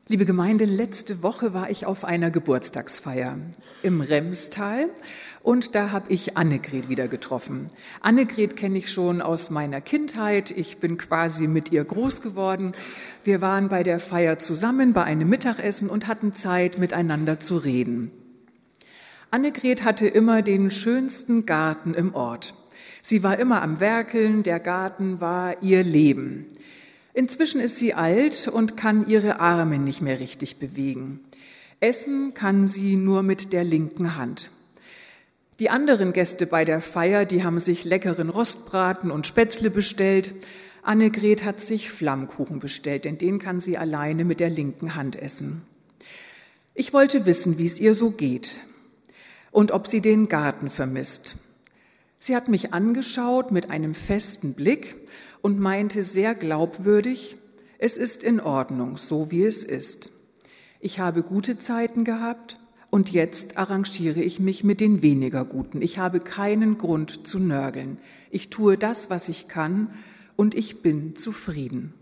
Liebe Gemeinde, letzte Woche war ich auf einer Geburtstagsfeier im Remstal und da habe ich Annegret wieder getroffen. Annegret kenne ich schon aus meiner Kindheit, ich bin quasi mit ihr groß geworden. Wir waren bei der Feier zusammen bei einem Mittagessen und hatten Zeit, miteinander zu reden. Annegret hatte immer den schönsten Garten im Ort. Sie war immer am Werkeln, der Garten war ihr Leben. Inzwischen ist sie alt und kann ihre Arme nicht mehr richtig bewegen. Essen kann sie nur mit der linken Hand. Die anderen Gäste bei der Feier, die haben sich leckeren Rostbraten und Spätzle bestellt. Annegret hat sich Flammkuchen bestellt, denn den kann sie alleine mit der linken Hand essen. Ich wollte wissen, wie es ihr so geht und ob sie den Garten vermisst. Sie hat mich angeschaut mit einem festen Blick und meinte sehr glaubwürdig, es ist in Ordnung, so wie es ist. Ich habe gute Zeiten gehabt und jetzt arrangiere ich mich mit den weniger guten. Ich habe keinen Grund zu nörgeln. Ich tue das, was ich kann und ich bin zufrieden.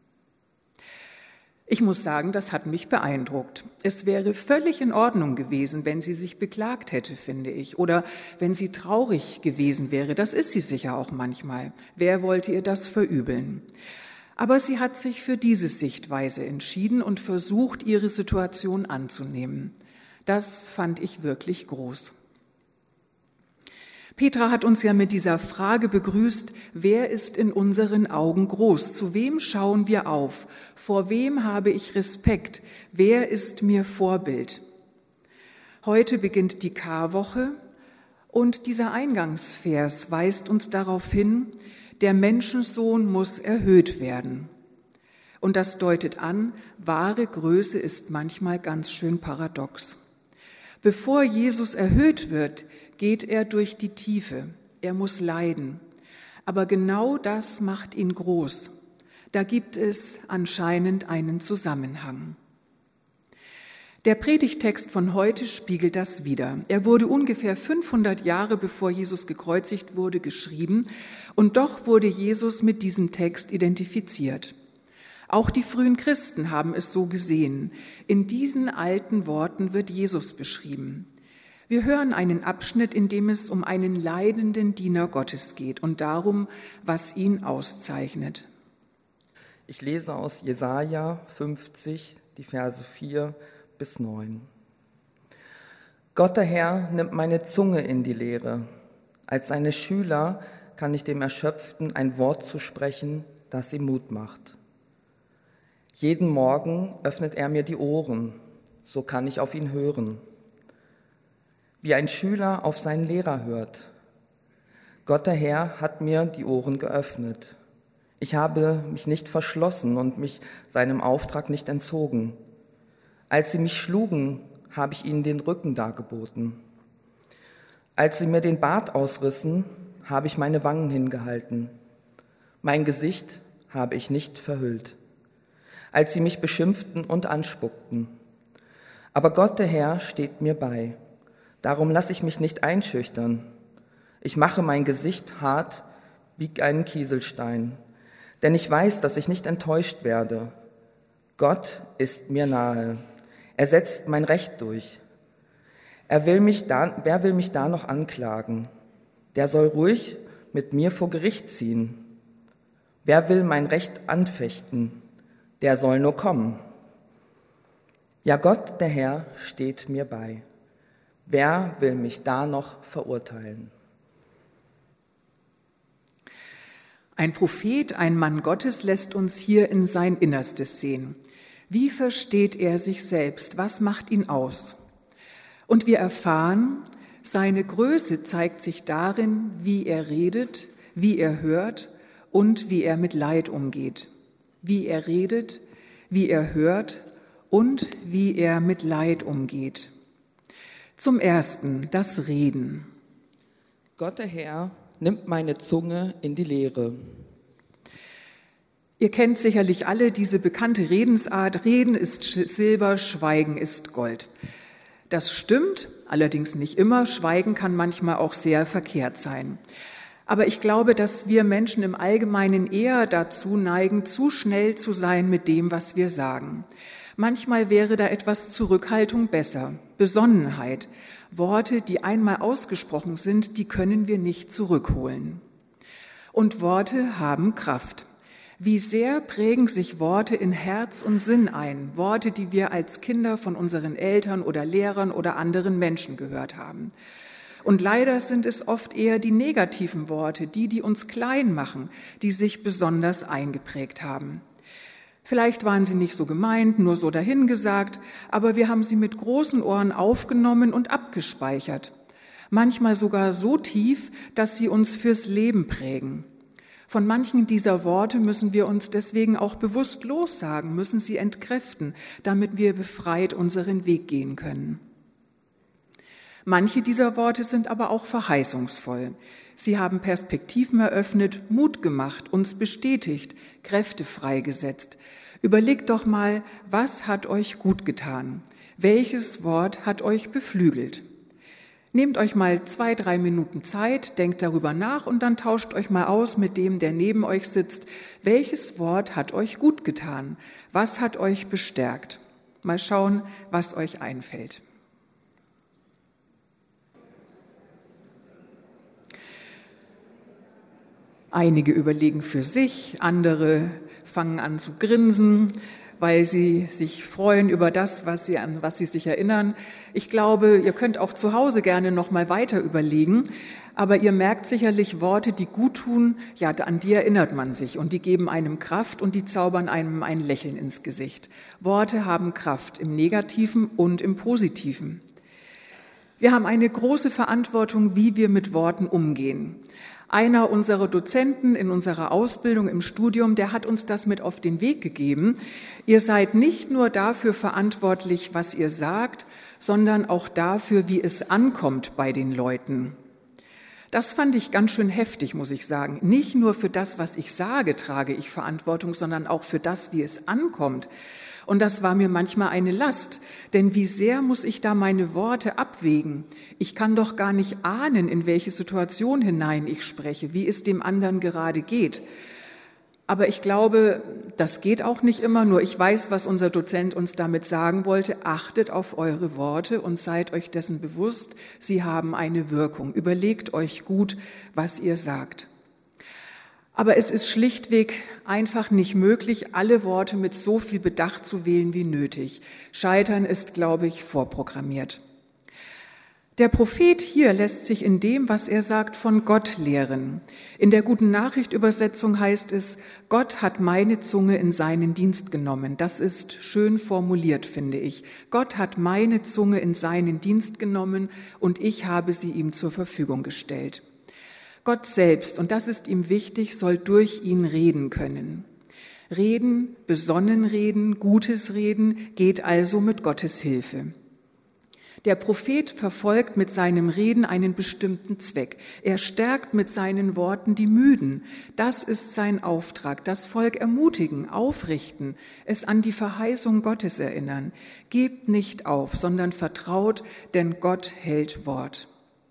Ich muss sagen, das hat mich beeindruckt. Es wäre völlig in Ordnung gewesen, wenn sie sich beklagt hätte, finde ich, oder wenn sie traurig gewesen wäre. Das ist sie sicher auch manchmal. Wer wollte ihr das verübeln? Aber sie hat sich für diese Sichtweise entschieden und versucht, ihre Situation anzunehmen. Das fand ich wirklich groß. Petra hat uns ja mit dieser Frage begrüßt, wer ist in unseren Augen groß? Zu wem schauen wir auf? Vor wem habe ich Respekt? Wer ist mir Vorbild? Heute beginnt die Karwoche und dieser Eingangsvers weist uns darauf hin, der Menschensohn muss erhöht werden. Und das deutet an, wahre Größe ist manchmal ganz schön paradox. Bevor Jesus erhöht wird, geht er durch die Tiefe. Er muss leiden. Aber genau das macht ihn groß. Da gibt es anscheinend einen Zusammenhang. Der Predigtext von heute spiegelt das wider. Er wurde ungefähr 500 Jahre bevor Jesus gekreuzigt wurde, geschrieben und doch wurde Jesus mit diesem Text identifiziert. Auch die frühen Christen haben es so gesehen. In diesen alten Worten wird Jesus beschrieben. Wir hören einen Abschnitt, in dem es um einen leidenden Diener Gottes geht und darum, was ihn auszeichnet. Ich lese aus Jesaja 50, die Verse 4 bis 9. Gott der Herr nimmt meine Zunge in die Lehre. Als seine Schüler kann ich dem Erschöpften ein Wort zusprechen, das ihm Mut macht. Jeden Morgen öffnet er mir die Ohren, so kann ich auf ihn hören. Wie ein Schüler auf seinen Lehrer hört. Gott der Herr hat mir die Ohren geöffnet. Ich habe mich nicht verschlossen und mich seinem Auftrag nicht entzogen. Als sie mich schlugen, habe ich ihnen den Rücken dargeboten. Als sie mir den Bart ausrissen, habe ich meine Wangen hingehalten. Mein Gesicht habe ich nicht verhüllt. Als sie mich beschimpften und anspuckten. Aber Gott der Herr steht mir bei. Darum lasse ich mich nicht einschüchtern. Ich mache mein Gesicht hart wie einen Kieselstein, denn ich weiß, dass ich nicht enttäuscht werde. Gott ist mir nahe. Er setzt mein Recht durch. Wer will mich da noch anklagen? Der soll ruhig mit mir vor Gericht ziehen. Wer will mein Recht anfechten? Der soll nur kommen. Ja, Gott, der Herr, steht mir bei. Wer will mich da noch verurteilen? Ein Prophet, ein Mann Gottes lässt uns hier in sein Innerstes sehen. Wie versteht er sich selbst? Was macht ihn aus? Und wir erfahren, seine Größe zeigt sich darin, wie er redet, wie er hört und wie er mit Leid umgeht. Wie er redet, wie er hört und wie er mit Leid umgeht. Zum Ersten das Reden. Gott der Herr nimmt meine Zunge in die Lehre. Ihr kennt sicherlich alle diese bekannte Redensart, Reden ist Silber, Schweigen ist Gold. Das stimmt, allerdings nicht immer, Schweigen kann manchmal auch sehr verkehrt sein. Aber ich glaube, dass wir Menschen im Allgemeinen eher dazu neigen, zu schnell zu sein mit dem, was wir sagen. Manchmal wäre da etwas Zurückhaltung besser, Besonnenheit. Worte, die einmal ausgesprochen sind, die können wir nicht zurückholen. Und Worte haben Kraft. Wie sehr prägen sich Worte in Herz und Sinn ein, Worte, die wir als Kinder von unseren Eltern oder Lehrern oder anderen Menschen gehört haben. Und leider sind es oft eher die negativen Worte, die uns klein machen, die sich besonders eingeprägt haben. Vielleicht waren sie nicht so gemeint, nur so dahingesagt, aber wir haben sie mit großen Ohren aufgenommen und abgespeichert. Manchmal sogar so tief, dass sie uns fürs Leben prägen. Von manchen dieser Worte müssen wir uns deswegen auch bewusst lossagen, müssen sie entkräften, damit wir befreit unseren Weg gehen können. Manche dieser Worte sind aber auch verheißungsvoll. Sie haben Perspektiven eröffnet, Mut gemacht, uns bestätigt, Kräfte freigesetzt. Überlegt doch mal, was hat euch gut getan? Welches Wort hat euch beflügelt? Nehmt euch mal 2-3 Minuten Zeit, denkt darüber nach und dann tauscht euch mal aus mit dem, der neben euch sitzt. Welches Wort hat euch gut getan? Was hat euch bestärkt? Mal schauen, was euch einfällt. Einige überlegen für sich, andere fangen an zu grinsen, weil sie sich freuen über das, an was sie sich erinnern. Ich glaube, ihr könnt auch zu Hause gerne noch mal weiter überlegen, aber ihr merkt sicherlich Worte, die gut tun, ja, an die erinnert man sich und die geben einem Kraft und die zaubern einem ein Lächeln ins Gesicht. Worte haben Kraft im Negativen und im Positiven. Wir haben eine große Verantwortung, wie wir mit Worten umgehen. Einer unserer Dozenten in unserer Ausbildung im Studium, der hat uns das mit auf den Weg gegeben. Ihr seid nicht nur dafür verantwortlich, was ihr sagt, sondern auch dafür, wie es ankommt bei den Leuten. Das fand ich ganz schön heftig, muss ich sagen. Nicht nur für das, was ich sage, trage ich Verantwortung, sondern auch für das, wie es ankommt. Und das war mir manchmal eine Last, denn wie sehr muss ich da meine Worte abwägen? Ich kann doch gar nicht ahnen, in welche Situation hinein ich spreche, wie es dem anderen gerade geht. Aber ich glaube, das geht auch nicht immer, nur ich weiß, was unser Dozent uns damit sagen wollte. Achtet auf eure Worte und seid euch dessen bewusst, sie haben eine Wirkung. Überlegt euch gut, was ihr sagt. Aber es ist schlichtweg einfach nicht möglich, alle Worte mit so viel Bedacht zu wählen wie nötig. Scheitern ist, glaube ich, vorprogrammiert. Der Prophet hier lässt sich in dem, was er sagt, von Gott lehren. In der Guten Nachricht Übersetzung heißt es, Gott hat meine Zunge in seinen Dienst genommen. Das ist schön formuliert, finde ich. Gott hat meine Zunge in seinen Dienst genommen und ich habe sie ihm zur Verfügung gestellt. Gott selbst, und das ist ihm wichtig, soll durch ihn reden können. Reden, besonnen reden, Gutes reden, geht also mit Gottes Hilfe. Der Prophet verfolgt mit seinem Reden einen bestimmten Zweck. Er stärkt mit seinen Worten die Müden. Das ist sein Auftrag. Das Volk ermutigen, aufrichten, es an die Verheißung Gottes erinnern. Gebt nicht auf, sondern vertraut, denn Gott hält Wort.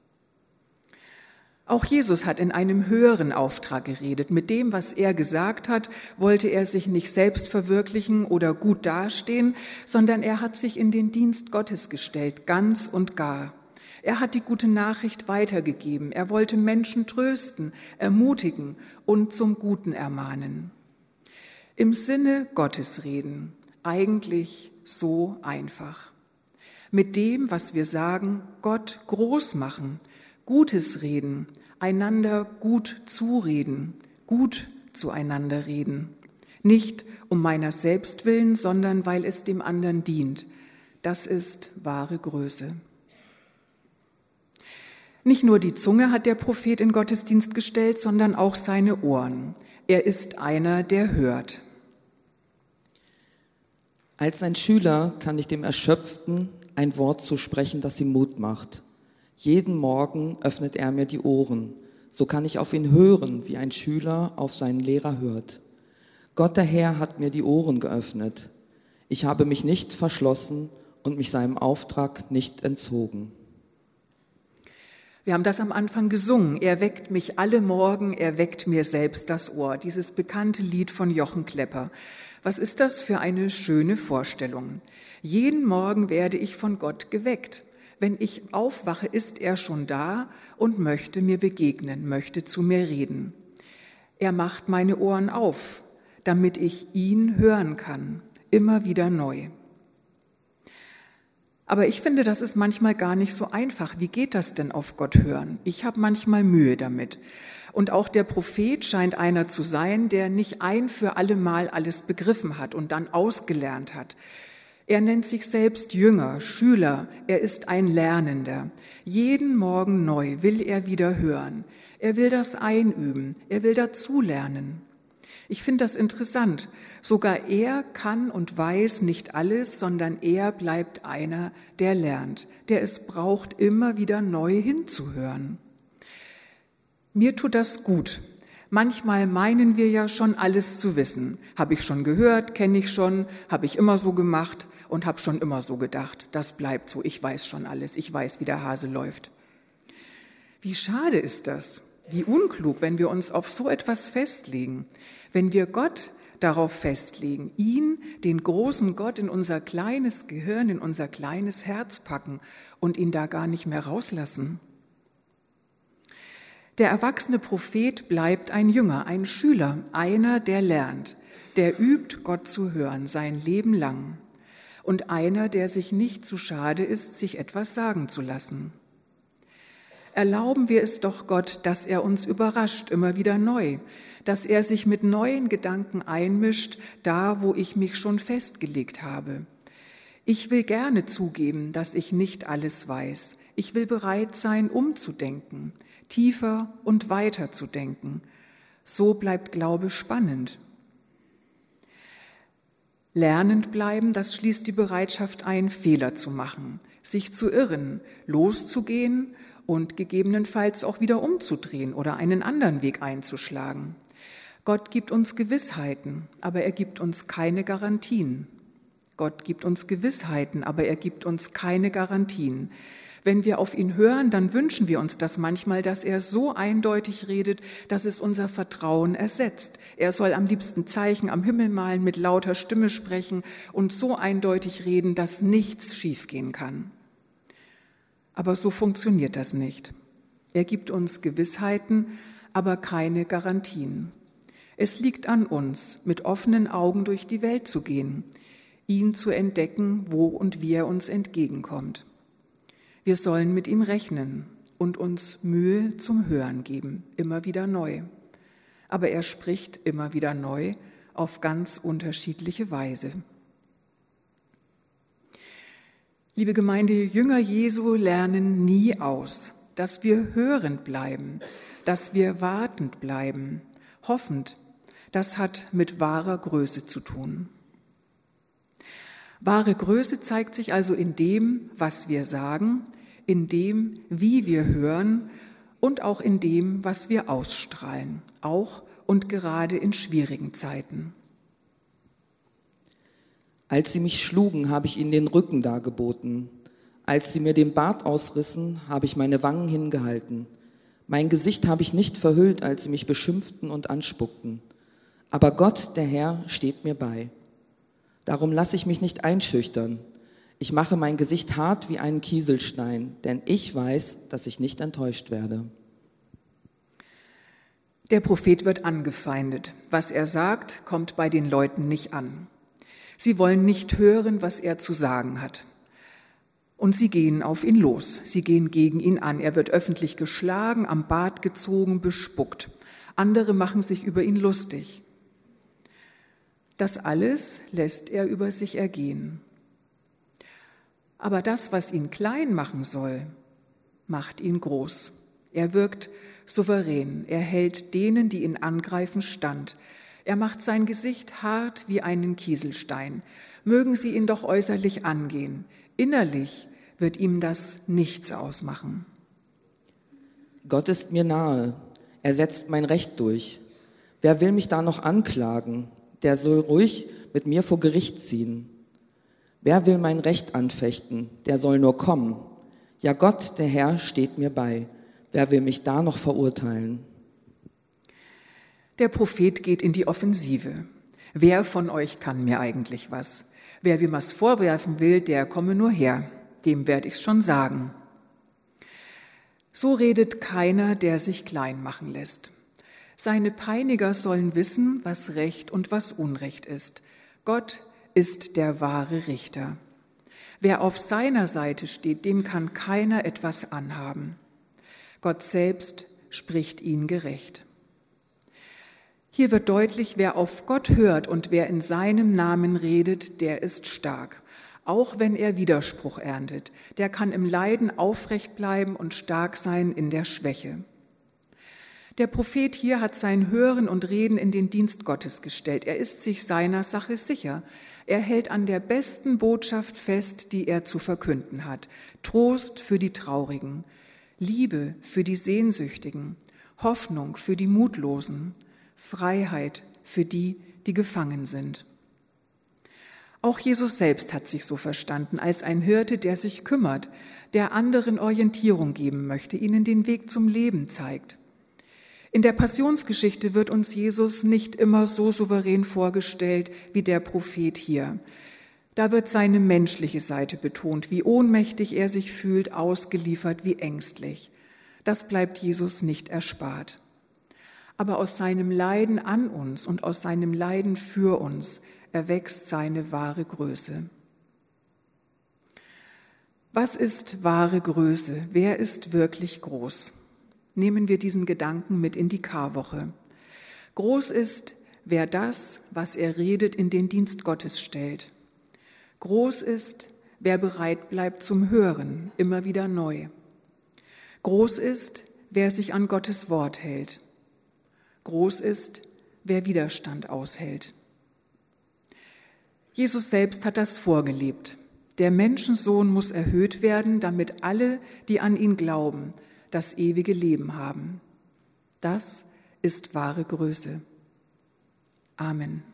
Auch Jesus hat in einem höheren Auftrag geredet. Mit dem, was er gesagt hat, wollte er sich nicht selbst verwirklichen oder gut dastehen, sondern er hat sich in den Dienst Gottes gestellt, ganz und gar. Er hat die gute Nachricht weitergegeben. Er wollte Menschen trösten, ermutigen und zum Guten ermahnen. Im Sinne Gottes reden, eigentlich so einfach. Mit dem, was wir sagen, Gott groß machen, Gutes reden, einander gut zureden, gut zueinander reden. Nicht um meiner selbst willen, sondern weil es dem anderen dient. Das ist wahre Größe. Nicht nur die Zunge hat der Prophet in Gottesdienst gestellt, sondern auch seine Ohren. Er ist einer, der hört. Als ein Schüler kann ich dem Erschöpften ein Wort zusprechen, das ihm Mut macht. Jeden Morgen öffnet er mir die Ohren. So kann ich auf ihn hören, wie ein Schüler auf seinen Lehrer hört. Gott der Herr hat mir die Ohren geöffnet. Ich habe mich nicht verschlossen und mich seinem Auftrag nicht entzogen. Wir haben das am Anfang gesungen. Er weckt mich alle Morgen, er weckt mir selbst das Ohr. Dieses bekannte Lied von Jochen Klepper. Was ist das für eine schöne Vorstellung? Jeden Morgen werde ich von Gott geweckt. Wenn ich aufwache, ist er schon da und möchte mir begegnen, möchte zu mir reden. Er macht meine Ohren auf, damit ich ihn hören kann, immer wieder neu. Aber ich finde, das ist manchmal gar nicht so einfach. Wie geht das denn auf Gott hören? Ich habe manchmal Mühe damit. Und auch der Prophet scheint einer zu sein, der nicht ein für alle Mal alles begriffen hat und dann ausgelernt hat. Er nennt sich selbst Jünger, Schüler, er ist ein Lernender. Jeden Morgen neu will er wieder hören. Er will das einüben, er will dazulernen. Ich finde das interessant. Sogar er kann und weiß nicht alles, sondern er bleibt einer, der lernt, der es braucht, immer wieder neu hinzuhören. Mir tut das gut. Manchmal meinen wir ja schon alles zu wissen. Habe ich schon gehört, kenne ich schon, habe ich immer so gemacht und habe schon immer so gedacht. Das bleibt so, ich weiß schon alles, ich weiß, wie der Hase läuft. Wie schade ist das, wie unklug, wenn wir uns auf so etwas festlegen, wenn wir Gott darauf festlegen, ihn, den großen Gott, in unser kleines Gehirn, in unser kleines Herz packen und ihn da gar nicht mehr rauslassen. Der erwachsene Prophet bleibt ein Jünger, ein Schüler, einer, der lernt, der übt, Gott zu hören, sein Leben lang. Und einer, der sich nicht zu schade ist, sich etwas sagen zu lassen. Erlauben wir es doch Gott, dass er uns überrascht, immer wieder neu, dass er sich mit neuen Gedanken einmischt, da, wo ich mich schon festgelegt habe. Ich will gerne zugeben, dass ich nicht alles weiß. Ich will bereit sein, umzudenken, tiefer und weiter zu denken. So bleibt Glaube spannend. Lernend bleiben, das schließt die Bereitschaft ein, Fehler zu machen, sich zu irren, loszugehen und gegebenenfalls auch wieder umzudrehen oder einen anderen Weg einzuschlagen. Gott gibt uns Gewissheiten, aber er gibt uns keine Garantien. Gott gibt uns Gewissheiten, aber er gibt uns keine Garantien. Wenn wir auf ihn hören, dann wünschen wir uns das manchmal, dass er so eindeutig redet, dass es unser Vertrauen ersetzt. Er soll am liebsten Zeichen am Himmel malen, mit lauter Stimme sprechen und so eindeutig reden, dass nichts schiefgehen kann. Aber so funktioniert das nicht. Er gibt uns Gewissheiten, aber keine Garantien. Es liegt an uns, mit offenen Augen durch die Welt zu gehen, ihn zu entdecken, wo und wie er uns entgegenkommt. Wir sollen mit ihm rechnen und uns Mühe zum Hören geben, immer wieder neu. Aber er spricht immer wieder neu auf ganz unterschiedliche Weise. Liebe Gemeinde, Jünger Jesu lernen nie aus, dass wir hörend bleiben, dass wir wartend bleiben, hoffend. Das hat mit wahrer Größe zu tun. Wahre Größe zeigt sich also in dem, was wir sagen, in dem, wie wir hören und auch in dem, was wir ausstrahlen, auch und gerade in schwierigen Zeiten. Als sie mich schlugen, habe ich ihnen den Rücken dargeboten. Als sie mir den Bart ausrissen, habe ich meine Wangen hingehalten. Mein Gesicht habe ich nicht verhüllt, als sie mich beschimpften und anspuckten. Aber Gott, der Herr, steht mir bei. Darum lasse ich mich nicht einschüchtern. Ich mache mein Gesicht hart wie einen Kieselstein, denn ich weiß, dass ich nicht enttäuscht werde. Der Prophet wird angefeindet. Was er sagt, kommt bei den Leuten nicht an. Sie wollen nicht hören, was er zu sagen hat. Und sie gehen auf ihn los. Sie gehen gegen ihn an. Er wird öffentlich geschlagen, am Bart gezogen, bespuckt. Andere machen sich über ihn lustig. Das alles lässt er über sich ergehen. Aber das, was ihn klein machen soll, macht ihn groß. Er wirkt souverän. Er hält denen, die ihn angreifen, stand. Er macht sein Gesicht hart wie einen Kieselstein. Mögen sie ihn doch äußerlich angehen. Innerlich wird ihm das nichts ausmachen. Gott ist mir nahe. Er setzt mein Recht durch. Wer will mich da noch anklagen? Der soll ruhig mit mir vor Gericht ziehen. Wer will mein Recht anfechten? Der soll nur kommen. Ja, Gott, der Herr, steht mir bei. Wer will mich da noch verurteilen? Der Prophet geht in die Offensive. Wer von euch kann mir eigentlich was? Wer mir was vorwerfen will, der komme nur her. Dem werde ich's schon sagen. So redet keiner, der sich klein machen lässt. Seine Peiniger sollen wissen, was Recht und was Unrecht ist. Gott ist der wahre Richter. Wer auf seiner Seite steht, dem kann keiner etwas anhaben. Gott selbst spricht ihn gerecht. Hier wird deutlich, wer auf Gott hört und wer in seinem Namen redet, der ist stark. Auch wenn er Widerspruch erntet, der kann im Leiden aufrecht bleiben und stark sein in der Schwäche. Der Prophet hier hat sein Hören und Reden in den Dienst Gottes gestellt. Er ist sich seiner Sache sicher. Er hält an der besten Botschaft fest, die er zu verkünden hat. Trost für die Traurigen, Liebe für die Sehnsüchtigen, Hoffnung für die Mutlosen, Freiheit für die, die gefangen sind. Auch Jesus selbst hat sich so verstanden, als ein Hirte, der sich kümmert, der anderen Orientierung geben möchte, ihnen den Weg zum Leben zeigt. In der Passionsgeschichte wird uns Jesus nicht immer so souverän vorgestellt wie der Prophet hier. Da wird seine menschliche Seite betont, wie ohnmächtig er sich fühlt, ausgeliefert, wie ängstlich. Das bleibt Jesus nicht erspart. Aber aus seinem Leiden an uns und aus seinem Leiden für uns erwächst seine wahre Größe. Was ist wahre Größe? Wer ist wirklich groß? Nehmen wir diesen Gedanken mit in die Karwoche. Groß ist, wer das, was er redet, in den Dienst Gottes stellt. Groß ist, wer bereit bleibt zum Hören, immer wieder neu. Groß ist, wer sich an Gottes Wort hält. Groß ist, wer Widerstand aushält. Jesus selbst hat das vorgelebt. Der Menschensohn muss erhöht werden, damit alle, die an ihn glauben, das ewige Leben haben. Das ist wahre Größe. Amen.